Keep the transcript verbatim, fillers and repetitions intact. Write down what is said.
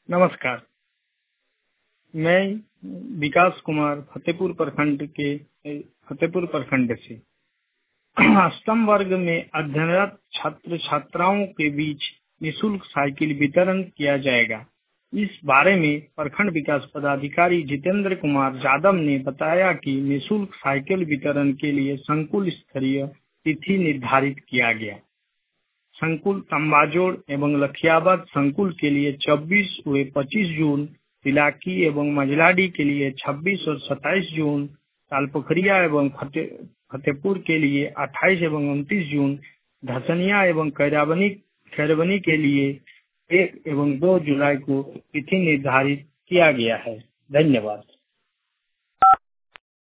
नमस्कार, मैं विकास कुमार फतेहपुर प्रखंड के फतेहपुर प्रखंड से अष्टम वर्ग में अध्ययनरत छात्र छात्राओं के बीच निःशुल्क साइकिल वितरण किया जाएगा। इस बारे में प्रखंड विकास पदाधिकारी जितेंद्र कुमार यादव ने बताया कि निःशुल्क साइकिल वितरण के लिए संकुल स्तरीय तिथि निर्धारित किया गया। संकुल तंबाजोड़ एवं लखियाबाद संकुल के लिए चौबीस व पच्चीस जून, तिलाकी एवं मजलाडी के लिए छब्बीस और सत्ताईस जून, तालपोखरिया एवं फतेहपुर के लिए अट्ठाईस एवं उनतीस जून, धसनिया एवं खैराबनी खैरबनी के लिए एक एवं दो जुलाई को तिथि निर्धारित किया गया है। धन्यवाद।